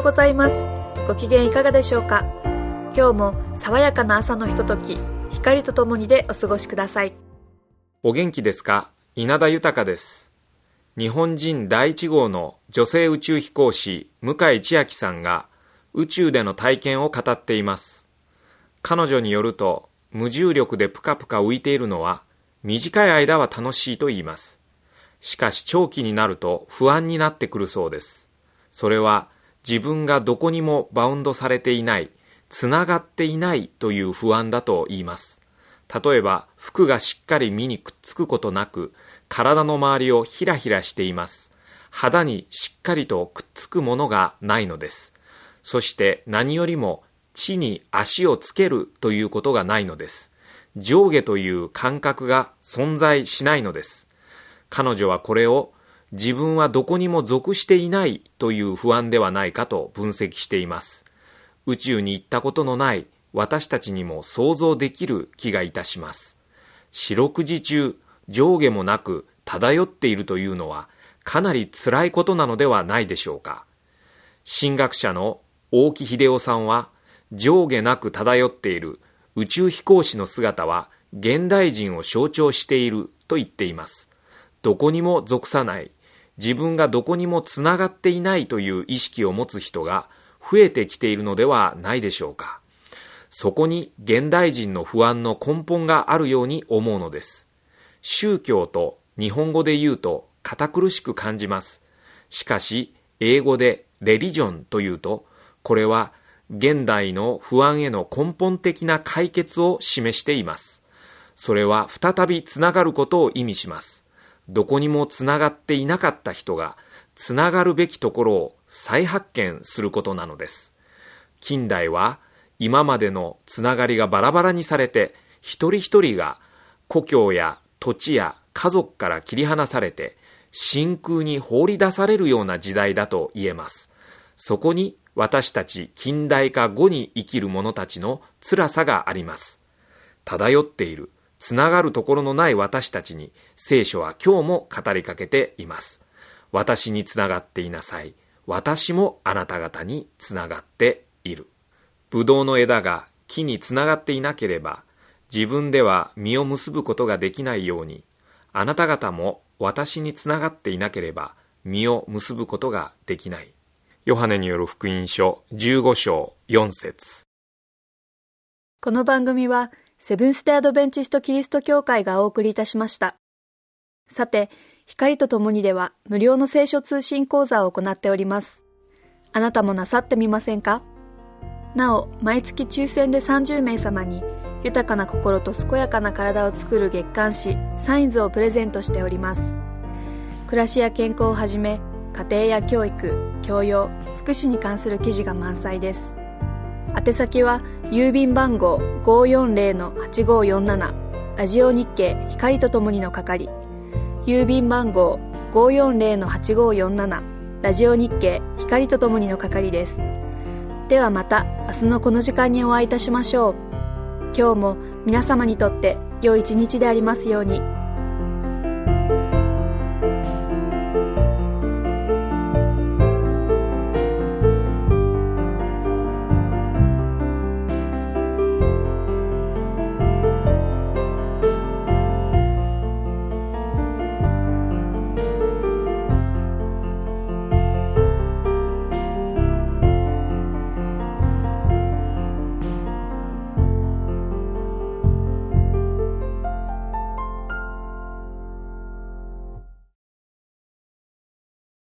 ございます。ご機嫌いかがでしょうか。今日も爽やかな朝のひととき、光とともにでお過ごしください。 お元気ですか。稲田豊です。日本人第1号の女性宇宙飛行士向井千秋さんが宇宙での体験を語っています。彼女によると、無重力でぷかぷか浮いているのは短い間は楽しいと言います。しかし長期になると不安になってくるそうです。それは自分がどこにもバウンドされていない、つながっていないという不安だと言います。例えば服がしっかり身にくっつくことなく、体の周りをひらひらしています。肌にしっかりとくっつくものがないのです。そして何よりも地に足をつけるということがないのです。上下という感覚が存在しないのです。彼女はこれを自分はどこにも属していないという不安ではないかと分析しています。宇宙に行ったことのない私たちにも想像できる気がいたします。四六時中上下もなく漂っているというのはかなり辛いことなのではないでしょうか。神学者の大木秀夫さんは、上下なく漂っている宇宙飛行士の姿は現代人を象徴していると言っています。どこにも属さない、自分がどこにもつながっていないという意識を持つ人が増えてきているのではないでしょうか。そこに現代人の不安の根本があるように思うのです。宗教と日本語で言うと堅苦しく感じます。しかし英語でレリジョンというと、これは現代の不安への根本的な解決を示しています。それは再びつながることを意味します。どこにもつながっていなかった人がつながるべきところを再発見することなのです。近代は今までのつながりがバラバラにされて、一人一人が故郷や土地や家族から切り離されて真空に放り出されるような時代だと言えます。そこに私たち近代化後に生きる者たちの辛さがあります。漂っている、つながるところのない私たちに聖書は今日も語りかけています。私につながっていなさい。私もあなた方につながっている。ブドウの枝が木につながっていなければ、自分では実を結ぶことができないように、あなた方も私につながっていなければ実を結ぶことができない。ヨハネによる福音書15章4節。 この番組はセブンステアドベンチストキリスト教会がお送りいたしました。さて、光とともにでは無料の聖書通信講座を行っております。あなたもなさってみませんか？なお、毎月抽選で30名様に豊かな心と健やかな体を作る月刊誌サインズをプレゼントしております。暮らしや健康をはじめ、家庭や教育、教養、福祉に関する記事が満載です。宛先は郵便番号 540-8547 ラジオ日経光とともにの係、郵便番号 540-8547 ラジオ日経光とともにの係です。ではまた明日のこの時間にお会いいたしましょう。今日も皆様にとって良い一日でありますように。